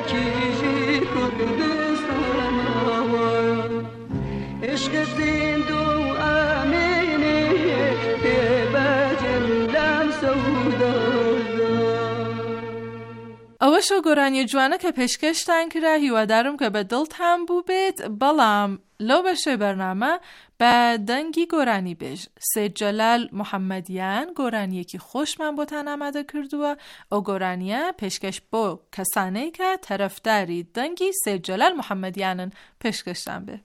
کیجی کردستان آوان عشق زندو امینی بجلم ئەوەشە گۆرانی جوانە کە پێشکەشتان کرا هیوادارم کە بە دڵت هەم بوو بێت بەڵام لەو بەشەی بەرنامە بە دەنگی گۆرانی بێژ سید جەلال محەممەدیان گۆرانیەکی خۆشمان بۆتان ئامادە کردووە ئەو گۆرانیە پێشکەش بۆ کەسانەی کە تەرەفداری دەنگی سید جەلال محەممەدیانن پێشکەشتان بێ.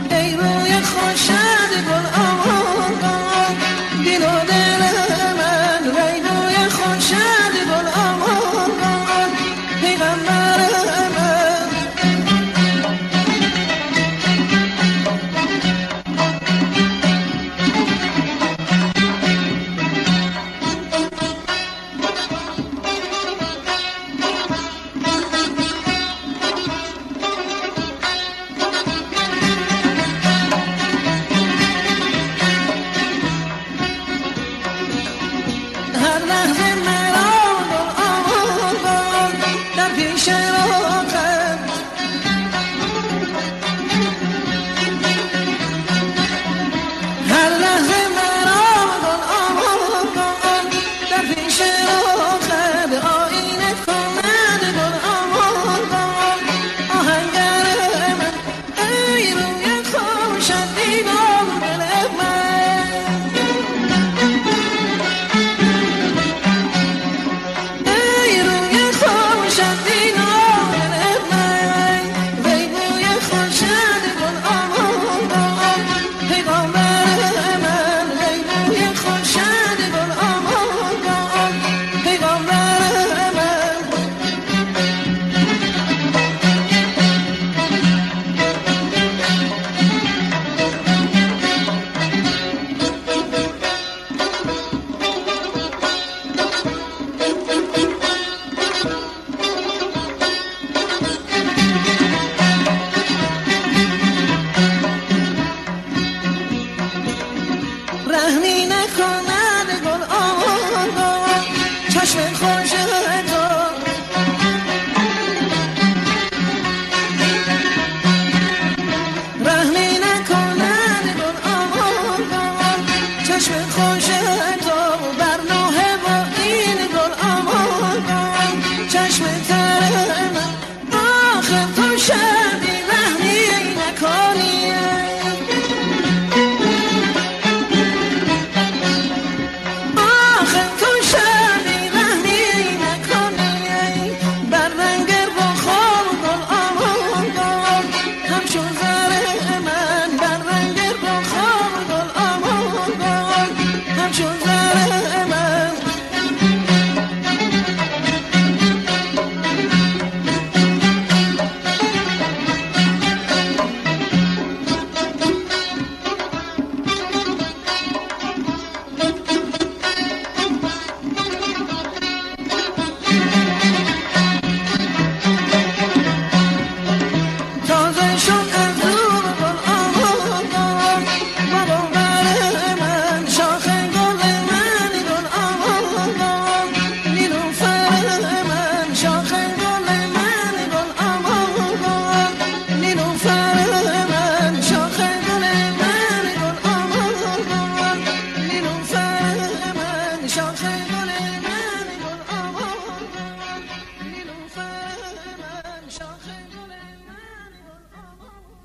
دل من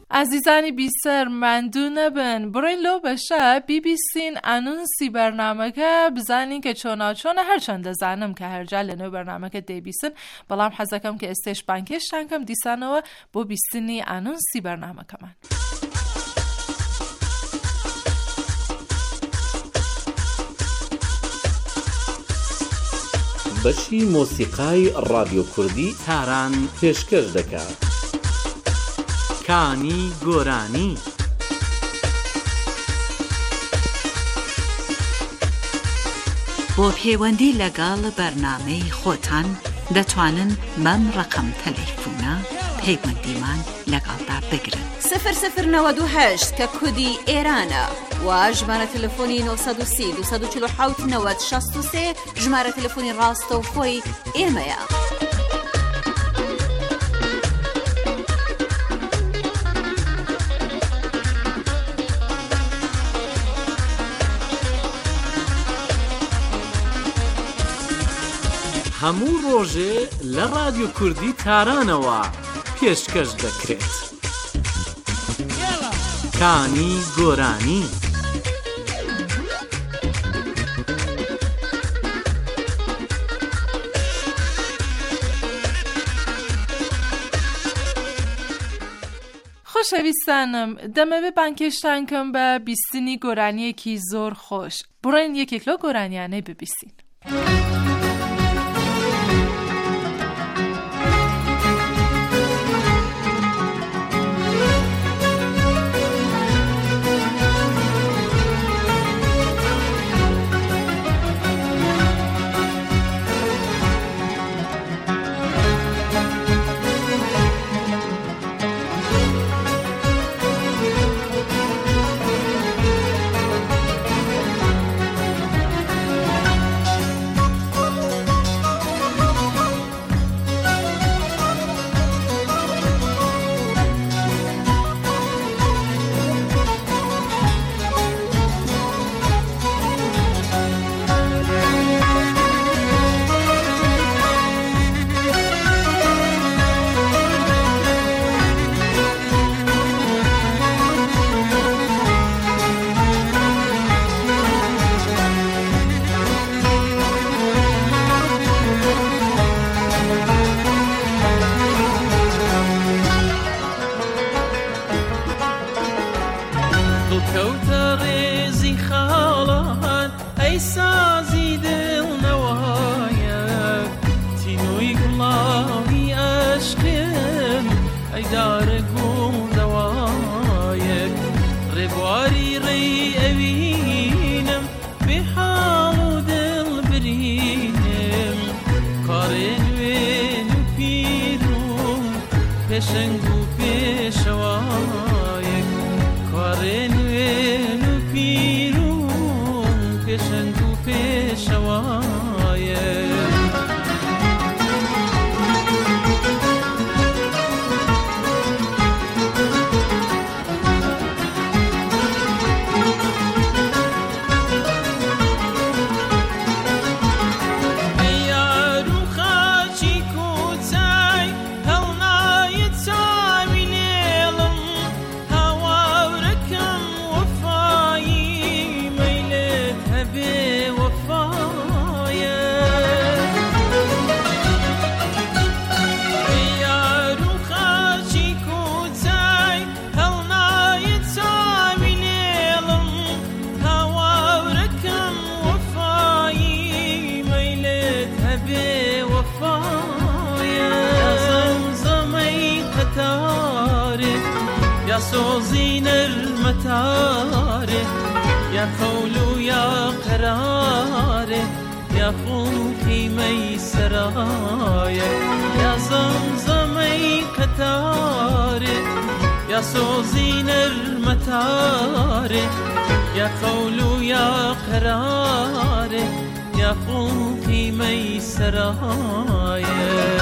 عزیزانی بیسر مندو نبن برین لو بشه BBC انونسی برنامه که بزنین که چون هر چند زنم که هر جل نو برنامه که دی بیسن بلام حزکم که استش بانکش تنکم دیسانو بو بیسنی انونسی برنامه کمان بەشی مۆسیقای ڕادیۆ کوردی تاران پێشکەش دەکات. کانی گۆرانی. بۆ پەیوەندی لەگەڵ بەرنامەی خۆتان دەتوانن بەم ڕقم تەلەیفۆنە پەیوەندیمان لەگەڵدا بگرن. 0098 کە کودی ئێرانە و ژمارە تەلەفۆنی 930 247 90 63 ژمارە تەلەفۆنی ڕاستەوخۆی ئێمەیە. هەموو ڕۆژێ لە ڕادیۆ کوردی تارانەوە پێشکەش دەکرێت. کانی گۆرانی. خۆشەویستانم دەمەوێت بانکێشتانکەم بە بیستنی گۆرانیەکی زۆر خۆش. بڕۆین یەکێک لەو گۆرانیانەی ببیستین. سوزين المتاري يا خولو يا قراري يا خوكي ميسرايا يا زمزمي قتاري يا سوزين المتاري يا خولو يا قراري يا خوكي ميسرايا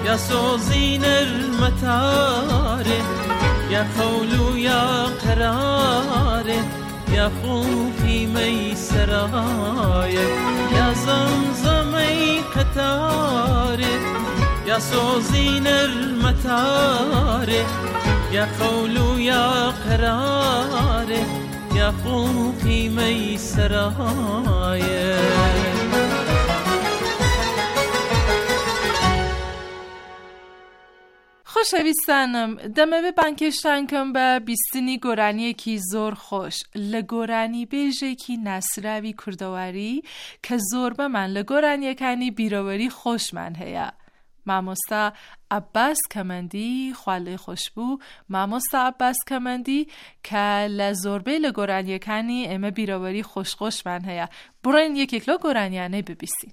يا صوزين المتاره يا قول يا قراره يا خوفي ميسرايك يا زمزمي قطارك يا صوزين المتاره يا قول يا قراره يا خوفي ميسرايك. خۆشەویستانم دەمەوێت بانکێشتانکەم بە بیستنی گۆرانیەکی زۆر خۆش لە گۆرانی بێژێکی ناسراوی کوردەواری کە زۆربەمان لە گۆرانیەکانی بیرەوەری خۆشمان هەیە. مامۆستا عەباس کەمەندی خوالێ خۆش بوو، مامۆستا عەباس کەمەندی کە لە زۆربەی لە گۆرانیەکانی ئێمە بیرەوەری خۆشخۆشمان هەیە. بڕۆین یەکێک لەو گۆرانیانەی ببیستین.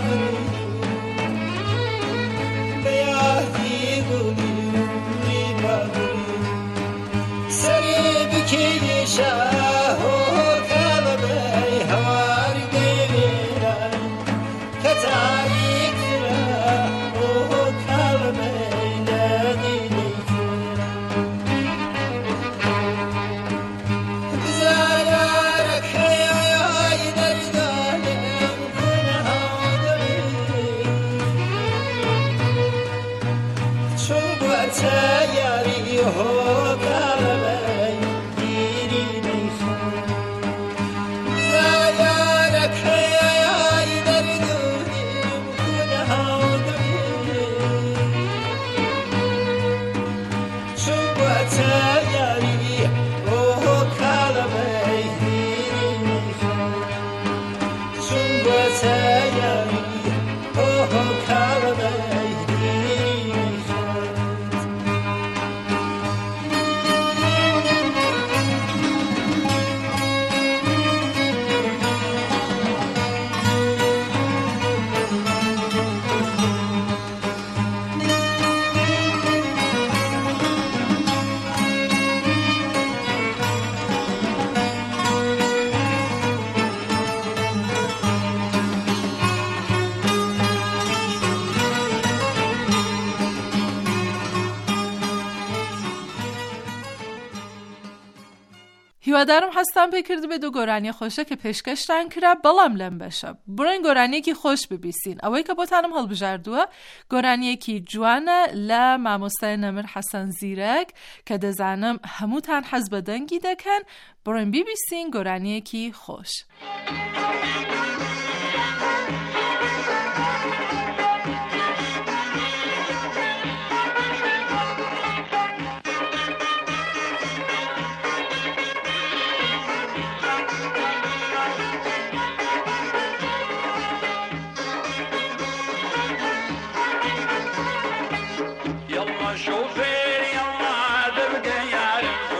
هیوادارم هەستان پێ کرد بێت و گۆرانی خۆشە کە پێشکەشتان کرا بەڵام لەم بەشە بڕۆین گۆرانیەکی خۆش ببیستین. ئەوەی کە بۆتانم هەڵبژاردووە گۆرانیەکی جوانە لە مامۆستای نەمر حەسەن زیرەک کە دەزانم هەمووتان حەز بە دەنگی دەکەن. بڕۆین بیبیستین گۆرانیەکی خۆش.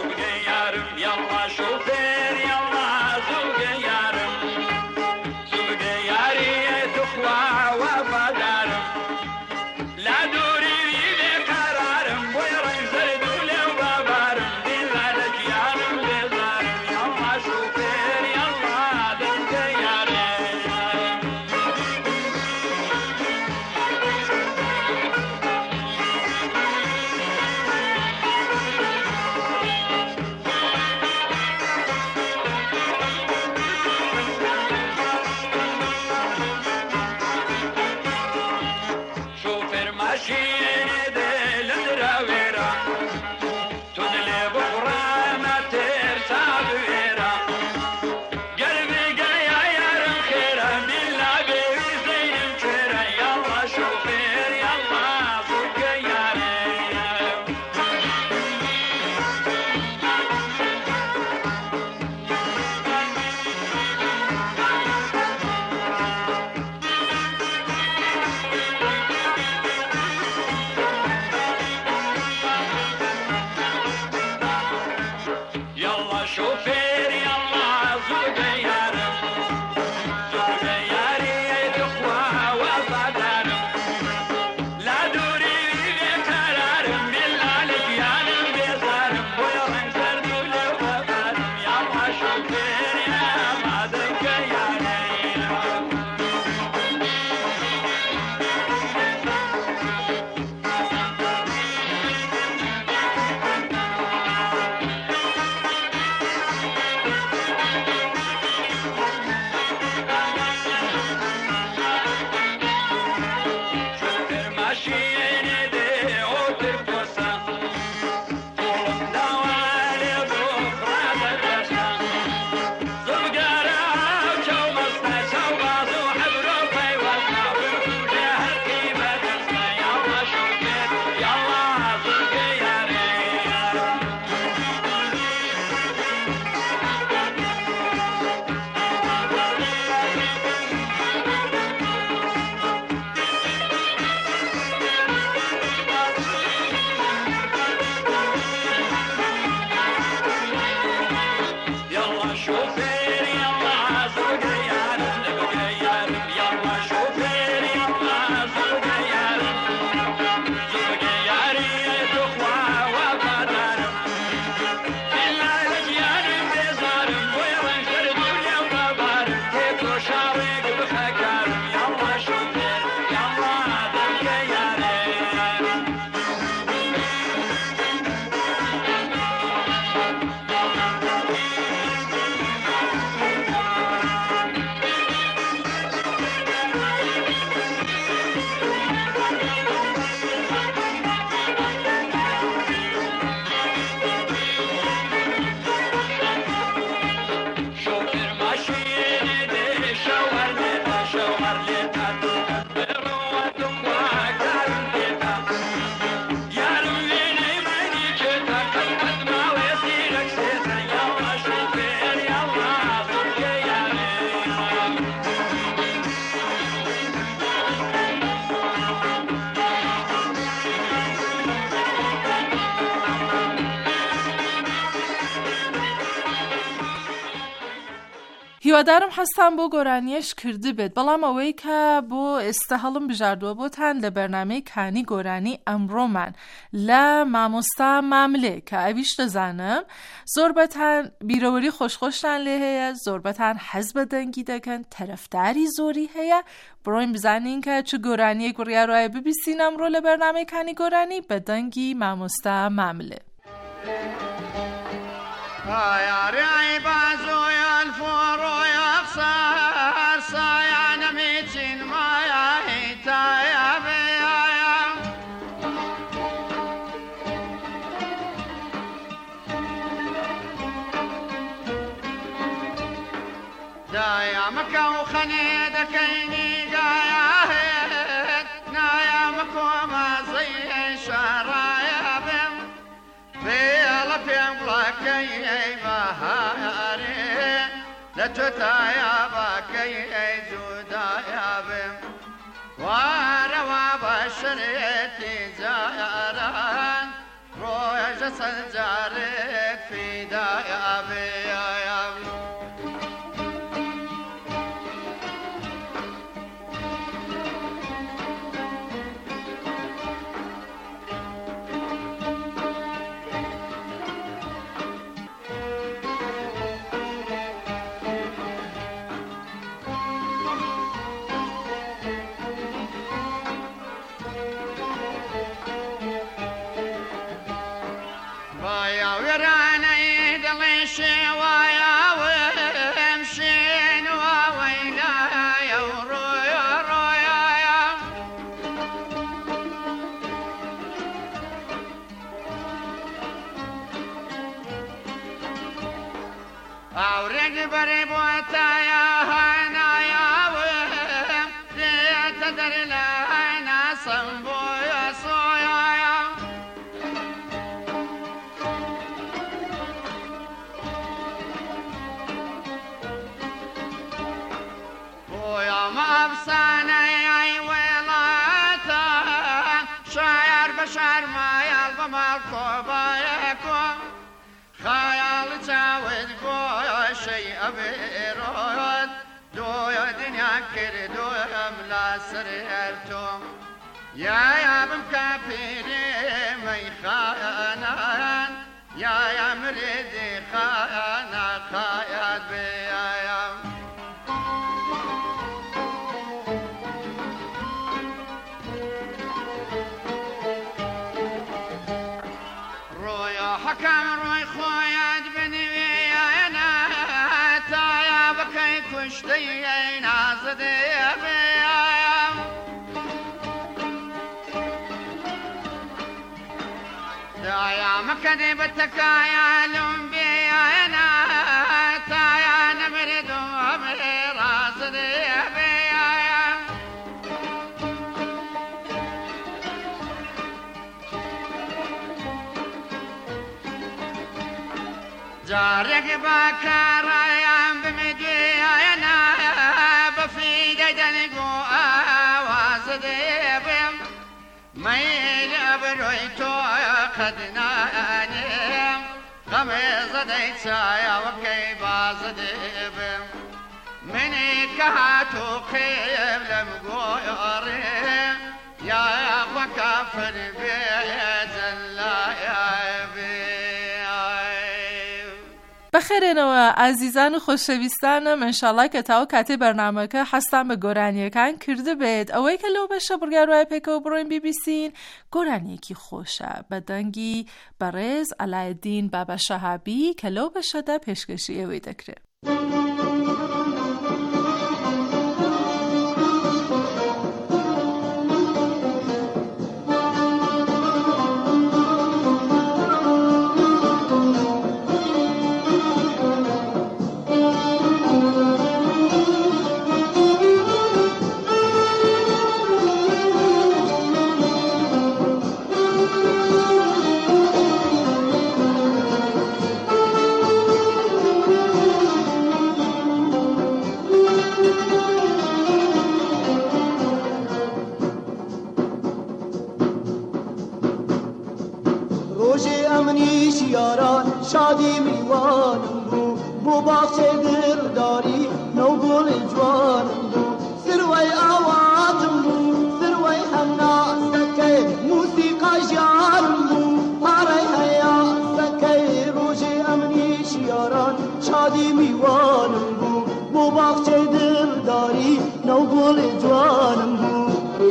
شوفير يلا زوج يارم هیوادارم هەستان بۆ گۆرانیەش کرده بێت، بەڵام ئەوەی کە بۆ ئێستا هەڵم بژاردووە بۆتان لە بەرنامەی کانی گۆرانی ئەمڕۆمان لە مامۆستا ماملێ کە ئەویش دەزانم زۆربەتان بیرەوەری خۆشخۆشتان لێ هەیە، زۆربەتان حەز بە دەنگی دەکەن، تەرەفداری زۆری هەیە. بڕۆین بزانین کە چ گۆرانیەک بڕیاڕایە ببیستین ئەمڕۆ لە بەرنامەی کانی گۆرانی بە دەنگی مامۆستا ماملێ. تايا باكي زودايا بم واروا بشريتي زاران رويج سنجارت في دايا بيا يا بمكافري مي خانان يا مريدي خانا خايات بيا رويا حكم روي خويات بني انا تايا بكي كشتي نازدي بيا يا مكدي بتكايا لومبيا انا تايا نبرد وامري راسدي بيا جارك بكرايا بمديا انا بفيد دنقو واسدي بيا ميل ابرويتو خدناني غميزة ديتايا وكي بازديبم مني كهاتو خيب لمقويري يا وكافر بيزن لا يبي بەخێرێنەوە ئازیزان و خۆشەویستانم، ئینشاڵڵا کە تاوە کاتێ بەرنامەکە حەستان بە گۆرانیەکان کرده بێت. ئەوەی کە لەو بەشە بڕیاڕایە پێکەوە بڕۆین بیبیستین گۆرانیەکی خۆشە بە دەنگی بەڕێز ئەلایەدین بابا شەهابی کە لەو بەشەدا پێشکەشی ئێوەی دەکرێت. شادی میوانم بو باغچه دلداری نو گل جوانم بو سروی آوازم بو سروی هنا سکی موسیقی جانم بو پاره هیا سکی روز امنی شیاران شادی میوانم بو بو باغچه دلداری نو گل جوانم بو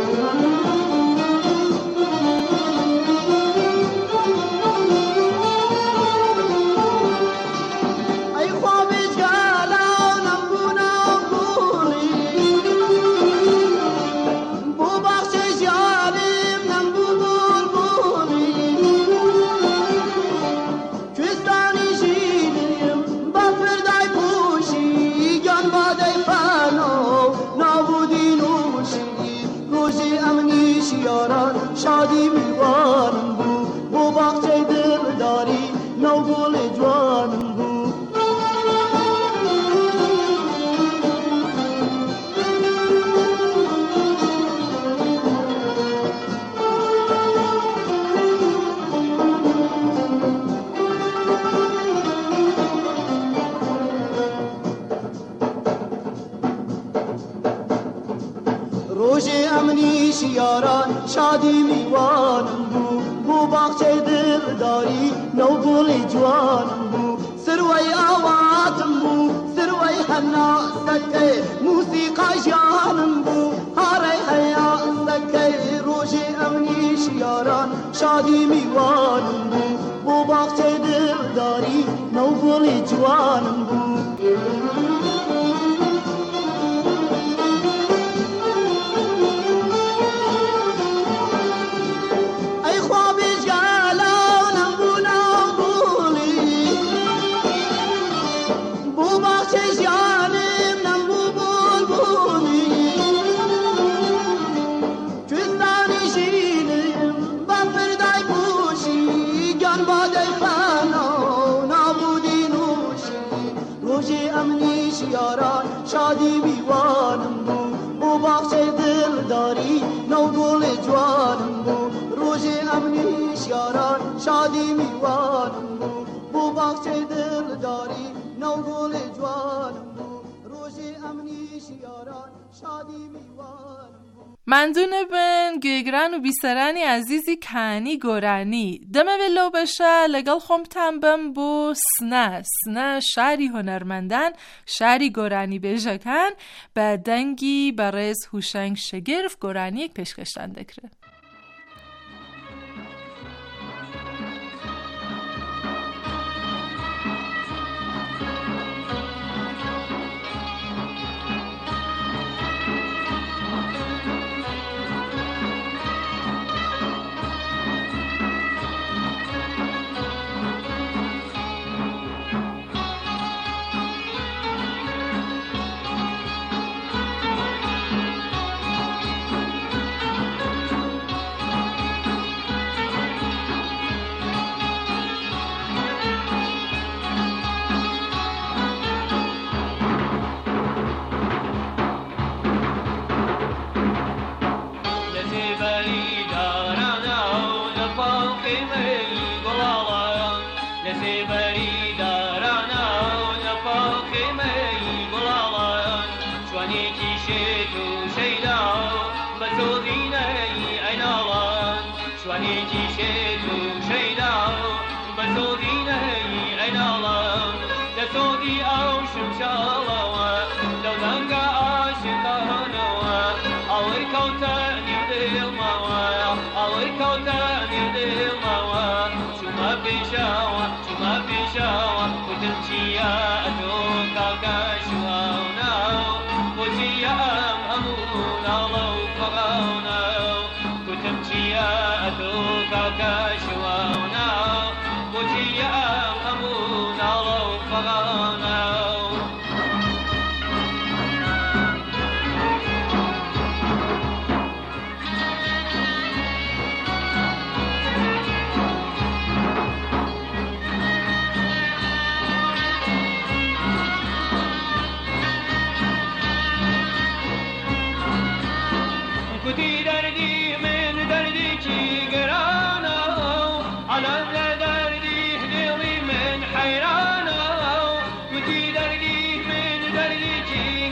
شادی میوانم بو بو باغچه دلداری نو گل جوانم بو روز امنی شیاران شادی میوانم بو بو باغچه دلداری نو گل جوانم بو سروی آوازم بو سروی هنا سکی موسیقی جانم بو هاره هیا سکی روز امنی شیاران شادی میوانم بو بو باغچه دلداری نو گل جوانم بو شادی میوانم بو بو باغچه دلداری نو گل جوانم بو روز امنی شیاران شادی میوانم بو بو باغچه دلداری نو گل جوانم بو روز امنی شیاران شادی میوانم مندونه بن گیگران و بیسرانی عزیزی کانی گورانی دمه ولو بشه لگل خومتن بم بو سنه شعری هنرمندن شعری گورانی بجکن به دنگی برز هوشنگ شگرف گورانی یک پیشکشتن دکره دردی من دردی کی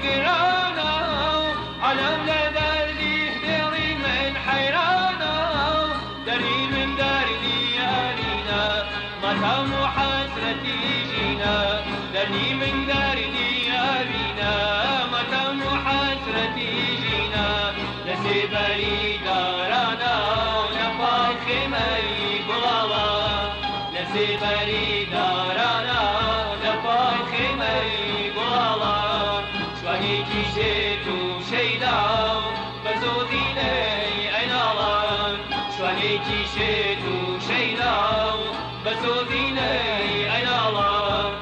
دني من دردي أبينا متى محسرتي جينا لسبري دارنا ونفاق خمري قلالا لسبري دارنا ونفاق خمري قلالا شواني كيشت وشيدا بزوديني أين الله شواني كيشت وشيدا بزوديني أين الله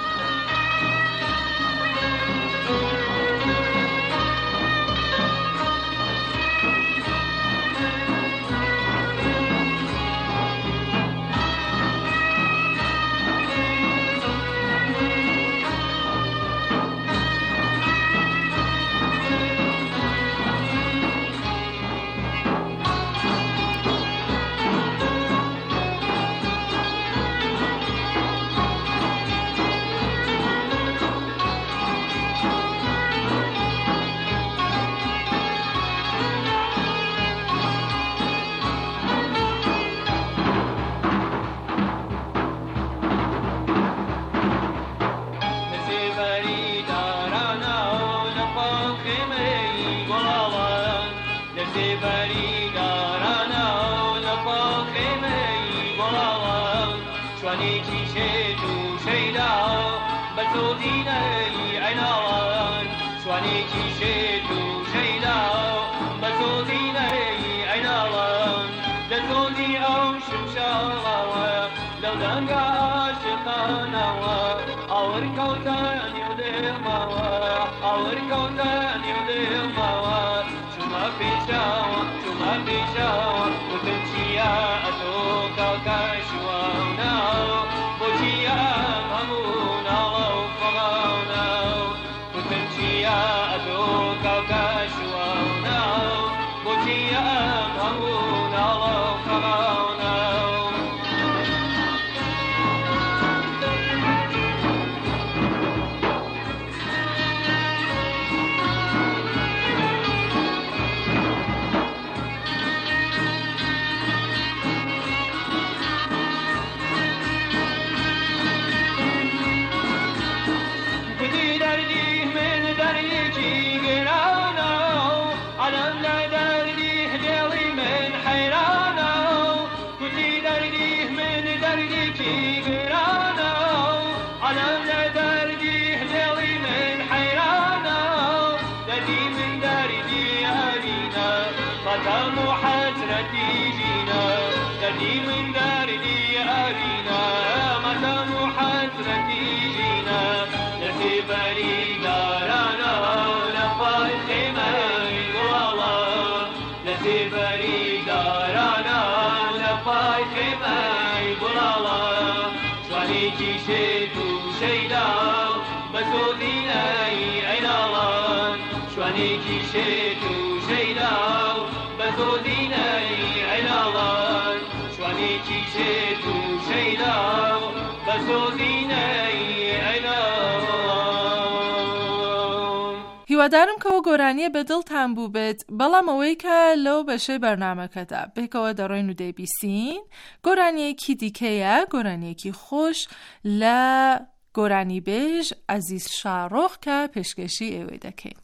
هیوادارم کەەوە گۆرانیە بە دڵتان بوو بێت بەڵام ئەوەی کە لەو بەشەی بەرنامەکەدا بێکەوە دەڕۆین و دەیبیستین گۆرانیەکی دیکەیە گۆرانیەکی خۆش لە گۆرانی بێژ عەزیز شارۆخ کە پێشکەشی ئێوەی دەکەین.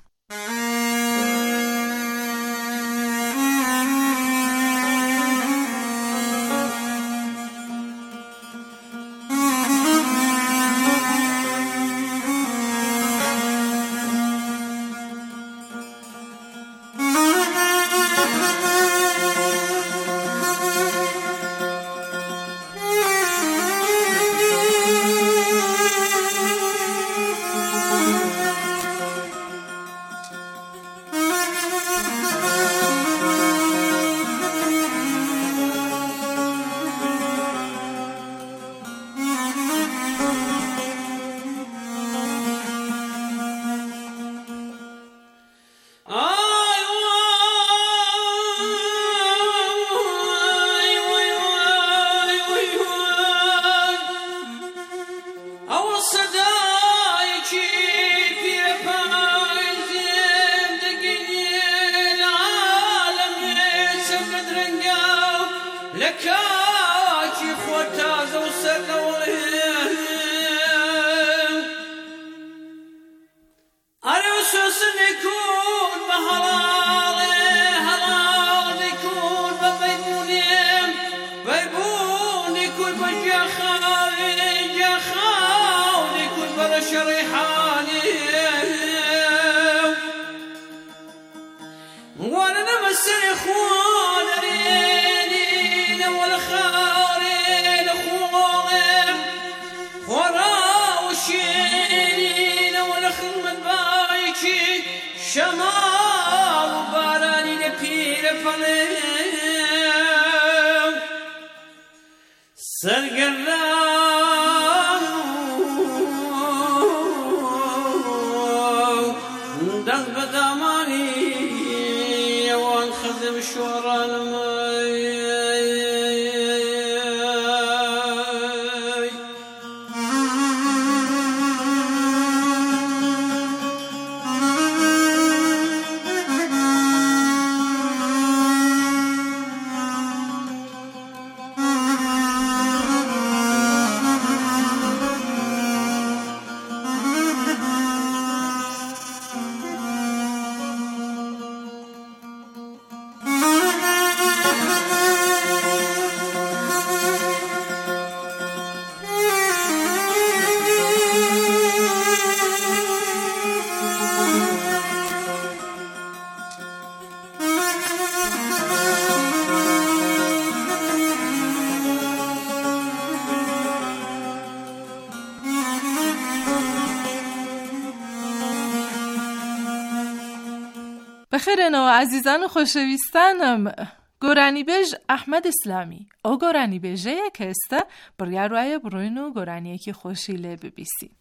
بخیرنەوە عزیزان و خۆشەویستانم گۆرانی بێژ ئەحمەد ئیسلامی ئەو گۆرانی بێژەیە کە ئێستا بڕیار وایە بڕۆین و گۆرانیەکی خۆشی لێ ببیسین.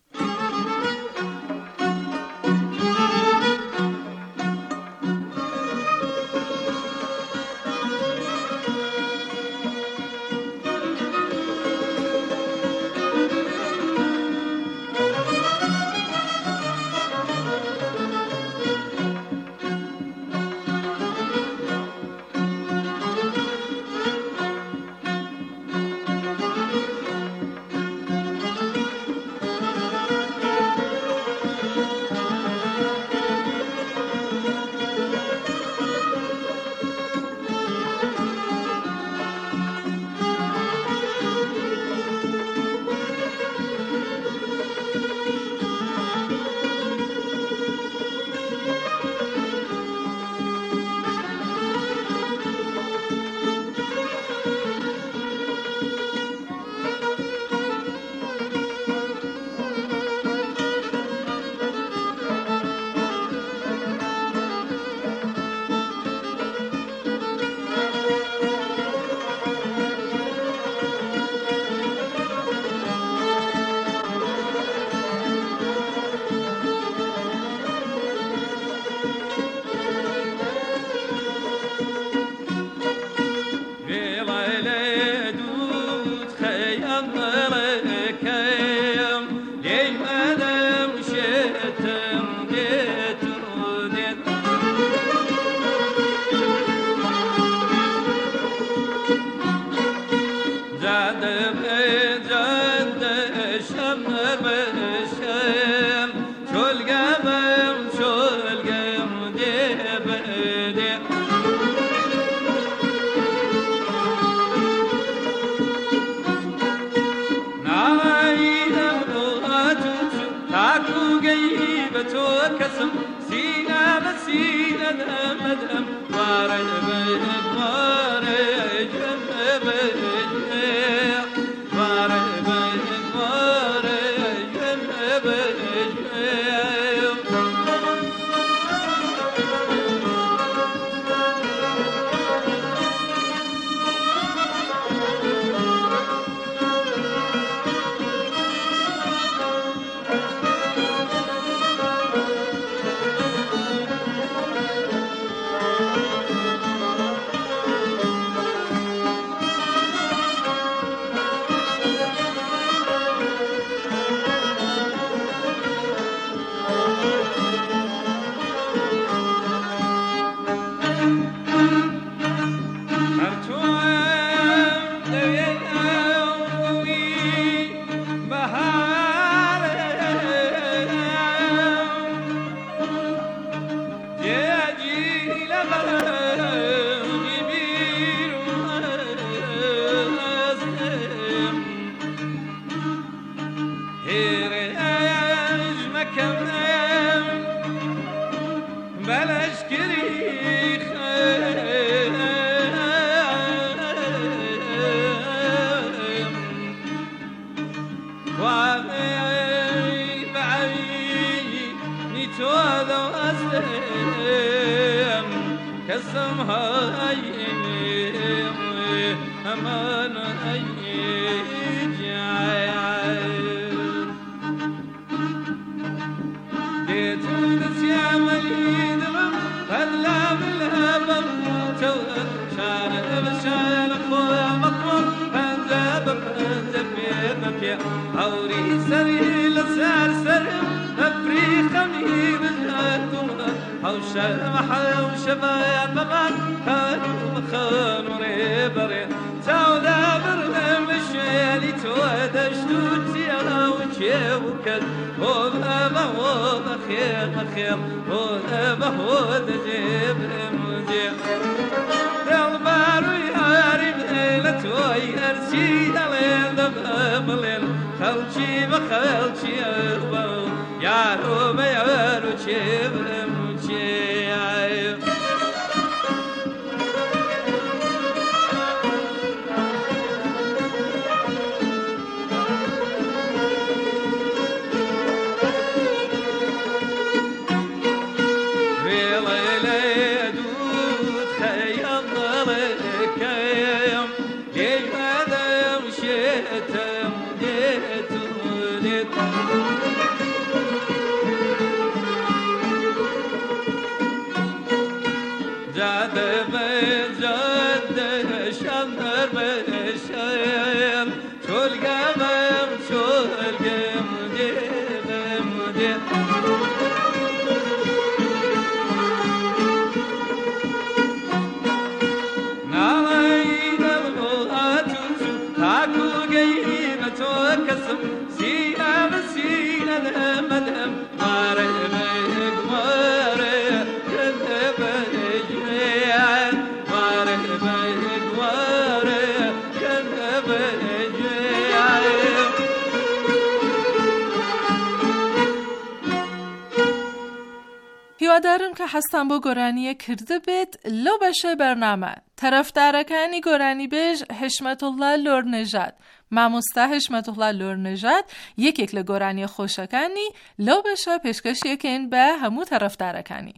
aman ay هوري سري لسار سرم أفريقا مين الهاتوما هوشا محوشا بيان بغان خانو مخان وريبري تاودا برنم الشيالي توادشتو تيانا وشيوكت هودا بهودا خير مخير هودا بهودا جيب مجيب دلبارو ياري بليلة ويرسي دلين دبلين خلشي بخلشي أربو يارو بيارو شيب مجيب هیوادارم که هستم با گۆرانی کرده بید لو بشه برنامه طرفدارەکانی گۆرانی بێژ حشمت الله لۆرنێژاد مامۆستا حشمت الله لۆرنێژاد یەکێک لە گۆرانی خۆشەکانی لەو بەشە پێشکەشیەکەین بە هەموو طرفدارەکانی.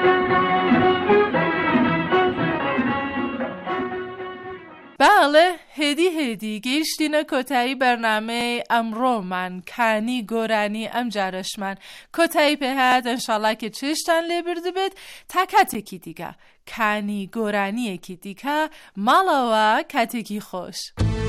بله هێدی گەیشتینە کۆتایی بەرنامەی ئەمڕۆمان کانی گۆرانی ئەم جارەشمان کۆتایی پێهات ئەنشاڵا کە چێشتان لێ بردبێت تا کاتێکی دیکە کانی گۆرانیەکی دیکە ماڵەوە کاتێکی خۆش.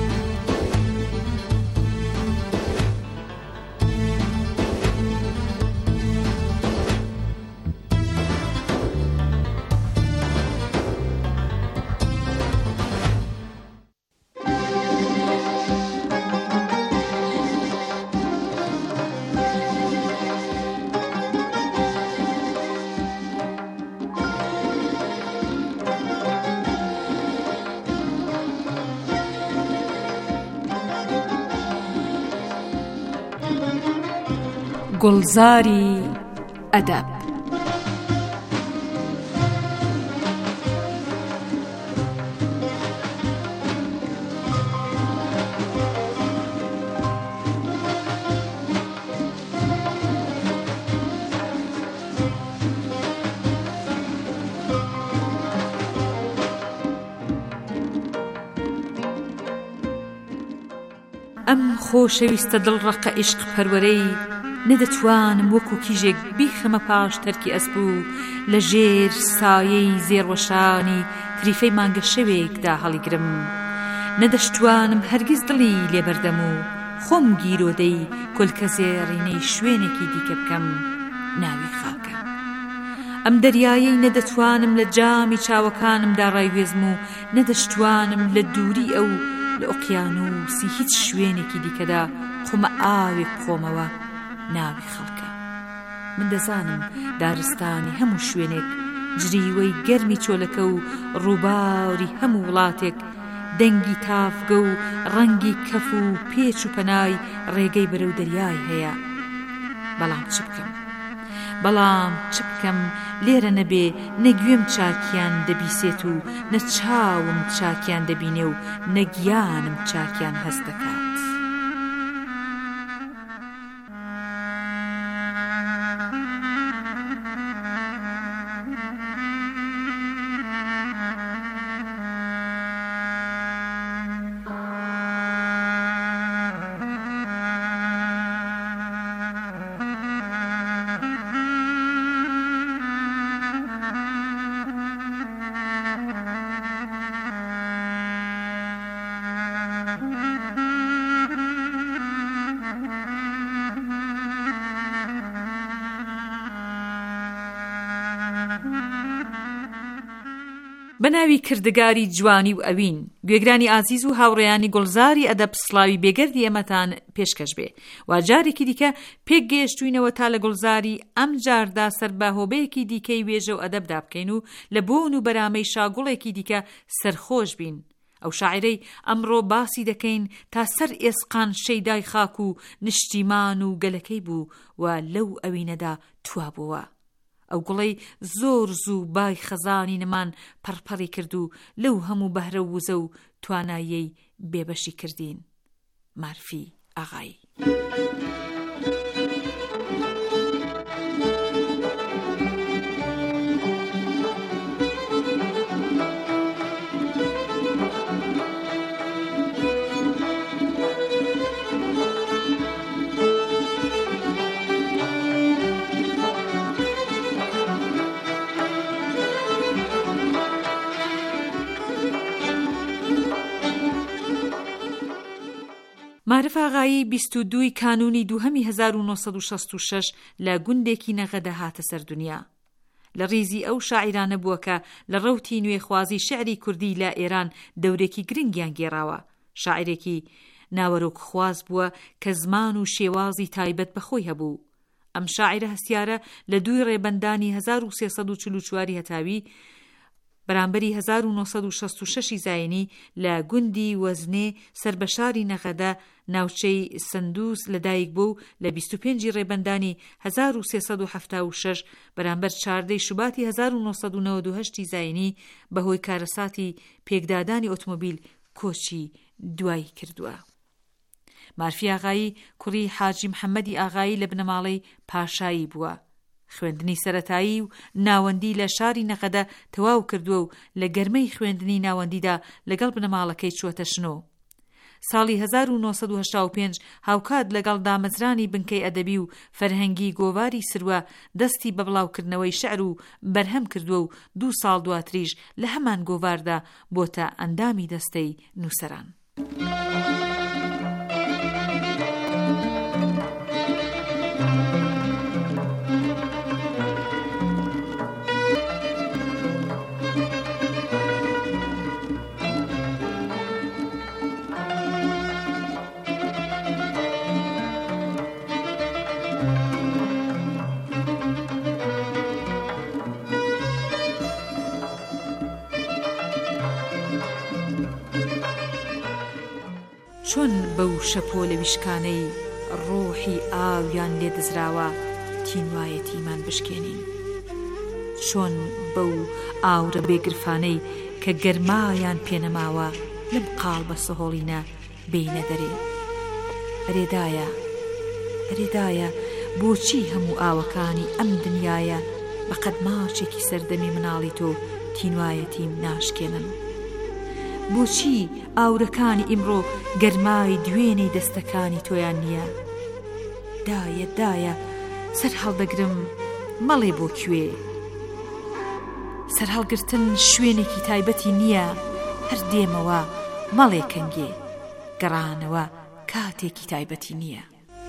گلزاری ئەدەب. ئەم خۆشەویستە دڵڕەقە عیشق پەروەرەی نەدەتوانم وەکو کیژێک بیخەمە پاش تەرکی ئەسبوو لە ژێر سایەی زێڕوەشانی تریفەی مانگە شەوێکدا هەڵیگرم. نەدەشتوانم هەرگیز دڵی لێبەردەم و خۆم گیرۆدەی کولکە زێڕینەی شوێنێکی دیکە بکەم ناوی خاکە. ئەم دەریایەی نەدەتوانم لە جامی چاوەکانمدا ڕایوێزم و نەدەشتوانم لە دووری ئەو لە ئۆقیانوسی هیچ شوێنێکی دیکەدا خۆمە ئاوێک بخۆمەوە ناوی خەڵکە. من دەزانم دارستانی هەموو شوێنێک جریوەی گەرمی چۆلەکە و ڕووباری هەموو وڵاتێک دەنگی تافگە و ڕەنگی کەف و پێچ و پەنای ڕێگەی بەرەو دەریای هەیە. بەڵام چ بکەم لێرە نەبێ نەگوێم چاکیان دەبیسێت و نەچاوم چاکیان دەبینێ و نەگیانم چاکیان هەست دەکات. بەناوی کردگاری جوانی و ئەوین گوێگرانی ئازیز و هاوڕێیانی گوڵزاری ئەدەب سڵاوی بێگەردی ئێمەتان پێشکەش بێ و جارێکی دیکە پێک گەیشتوینەوە تا لە گوڵزاری ئەم جاردا سەر بە هۆبەیەکی دیکەی وێژە و ئەدەبدا بکەین و لە بۆن و بەرامەی شاگوڵێکی دیکە سەرخۆش بین. ئەو شاعرەی ئەمڕۆ باسی دەکەین تا سەر ئێسقان شەیدای خاک و نیشتیمان و گەلەکەی بوو و لەو ئەوینەدا توابووە. ئەو گوڵەی زۆر زوو بای خەزانی نەمان پەرپەڕی کرد و لەو هەموو بەهرە وزە و تواناییەی بێبەشی کردین. مارفی ئاغایی. معرف ئاغایی 22 کانونی دووهەمی 1966 لە گوندێکی نەغەدە هاتە سەر دنیا. لە ڕیزی ئەو شاعیرانە بووە کە لە ڕەوتی نوێخوازی شعری کوردی لە ئێران دەورێکی گرنگیان گێڕاوە. شاعرێکی ناوەرۆک خواز بووە کە زمان و شێوازی تایبەت بەخۆی هەبوو. ئەم شاعرە هەستیارە لە دووی ڕێبەندانی 1344 هەتاوی بەرامبەری 1966 زاینی لە گوندی وەزنێ سربەشاری نەغەدە ناوچەی سندوس لەدایک بوو لە 25 ڕێبەندانی 1376 بەرامبەر 14 شوباتی 1998 زاینی بەهۆی کارەساتی پێکدادانی ئۆتۆمۆبیل کۆچی دوای کردووە. مارفی ئاغایی کوڕی حاجی محەممەدی ئاغایی لە بنەماڵەی پاشایی بووە. خوێندنی سەرەتایی و ناوەندی لە شاری نەغەدە تەواو کردووە و لە گەرمەی خوێندنی ناوەندیدا لەگەڵ بنەماڵەکەی چووەتە شنۆ. ساڵی 1985 هاوکات لەگەڵ دامەزرانی بنکەی ئەدەبی و فەرهەنگی گۆڤاری سروە دەستی بە بڵاوکردنەوەی شەعر و بەرهەم کردووە و 2 ساڵ دواتریش لە هەمان گۆڤاردا بۆتە ئەندامی دەستەی نووسەران. چۆن بەو شەپۆ لە ویشکانەی ڕۆحی ئاویان لێدەزراوە تینوایەتیمان بشکێنین، چۆن بەو ئاورە بێگرفانەی کە گەرمایان پێنەماوە لەم قاڵ بە سەهۆڵینە بینە دەرێ. ئەرێدایە بۆچی هەموو ئاوەکانی ئەم دنیایە بە قەدماچێکی سەردەمی مناڵی تۆ تینوایەتیم ناشکێنن؟ بۆچی ئاورەکانی ئیمڕۆ گەرمای دوێنەی دەستەکانی تۆیان نییە؟ دایە سەر هەڵدەگرم مەڵێ بۆ کوێ؟ سەر هەڵگرتن شوێنێکی تایبەتی نییە، هەر دێمەوە مەڵێ کەنگێ، گەڕانەوە کاتێکی تایبەتی نییە.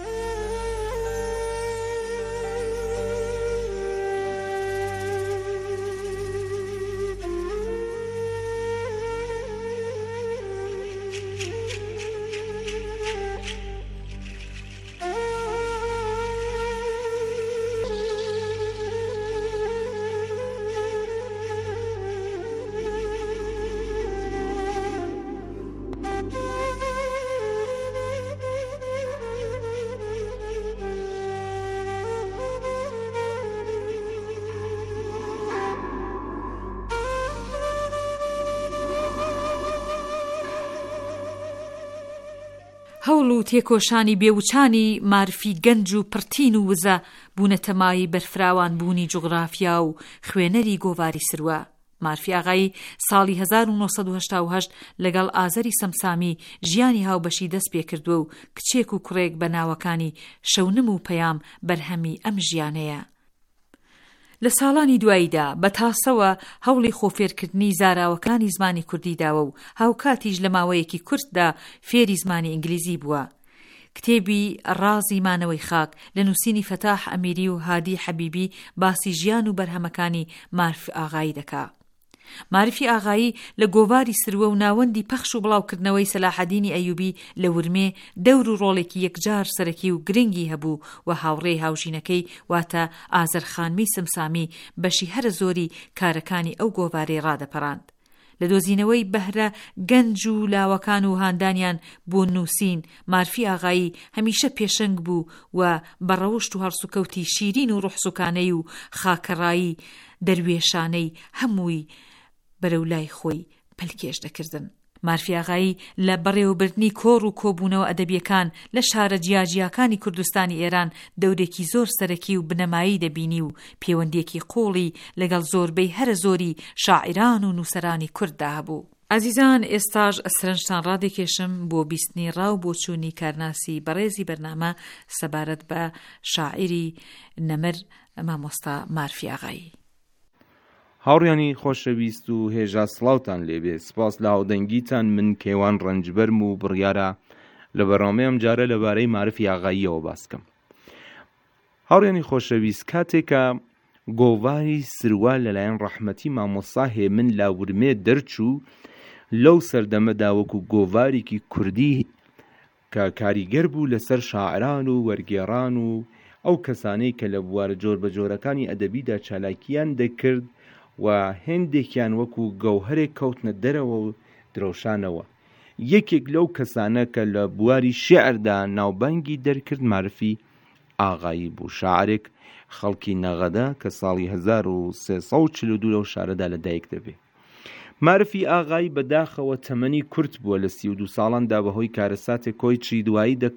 هەوڵ و تێکۆشانی بێوچانی مارفی گەنج و پرتین و وزە بوونەتەمایی بەرفراوان بوونی جوغرافیا و خوێنەری گۆڤاری سروە. مارفی ئاغایی ساڵی 1988 لەگەڵ ئازەری سەمسامی ژیانی هاوبەشی دەست پێ کردووە و کچێک و کوڕێک بە ناوەکانی شەونم و پەیام بەرهەمی ئەم ژیانەیە. لە ساڵانی دواییدا بە تاسەوە هەوڵی خۆفێرکردنی زاراوەکانی زمانی کوردی داوە و هاوکاتیش لە ماوەیەکی کورتدا فێری زمانی ئینگلیزی بووە. کتێبی ڕازی مانەوەی خاک لە نووسینی فەتاح ئەمیری و هادی حەبیبی باسی ژیان و بەرهەمەکانی مارفی ئاغایی دەکا. مارفی ئاغایی لە گۆڤاری سروە و ناوەندی پەخش و بڵاوکردنەوەی سەلاحەدینی ئەیوبی لە ورمێ دەور و ڕۆڵێکی یەکجار سەرەکی و گرنگی هەبوو و هاوڕێی هاوژینەکەی واتە ئازەرخانمی سمسامی بەشی هەرە زۆری کارەکانی ئەو گۆڤارەی ڕادەپەڕاند. لە دۆزینەوەی بەهرە گەنج و لاوەکان و هاندانیان بۆ نووسین مارفی ئاغایی هەمیشە پێشنگ بوو و بەڕەوشت و هەرسوکەوتی شیرین و ڕوحسوکانەی و خاکەڕایی دەروێشانەی هەمووی بەرەولای خۆی پەلکێش دەکردن. مارفی ئاغایی لە بەڕێوەبردنی کۆڕ و کۆبوونەوە ئەدەبیەکان لە شارە جیاجیاکانی کوردستانی ئێران دەورێکی زۆر سەرەکی و بنەمایی دەبینی و پەیوەندیەکی قوڵی لەگەڵ زۆربەی هەرە زۆری شاعران و نووسەرانی کورددا هەبوو. ئازیزان، ئێستاش سەرنجتان ڕادێکێشم بۆ بیستنی ڕاو بۆ چوونی کارناسی بەڕێزی بەرنامە سەبارەت بە شاعری نەمر مامۆستا مارفی ئاغایی. هاوڕیانی خۆشەویست و هێژا سڵاوتان لێبێ. سپاس لە هاودەنگیتان. من کێوان ڕەنجبەرم و بڕیارە لە بەڕامەیەم جارە لەبارەی مارفی ئاغاییەوە باسکەم. هاوڕیانی خۆشەویست، کاتێکە گۆڤاری سروە لەلایەن ڕەحمەتی مامۆستا هێمن لاورمێ دەرچوو، لەو سەردەمەدا وەکو گۆڤارێکی کوردی کە کاریگەر بوو لەسەر شاعران و وەرگێڕان و ئەو کەسانەی کە لە بوارە جۆر بە جۆرەکانی ئەدەبیدا چالاکیان دەکرد و هێندێکیان وەکو گەوهرێک کەوتنە دەرەوە و درەوشانەوە. یەکێک لەو کەسانە کە لە بواری شێعردا ناوبانگی دەرکرد مارفی ئاغایی بوو، شاعرێک خەڵکی نەغەدە کە ساڵی 1342 لەو شارەدا لەدایک دەبێ. مارفی ئاغایی بەداخەوە تەمەنی کورت بووە، لە 32 ساڵاندا بەهۆی کارەساتێک کۆیچی دوایی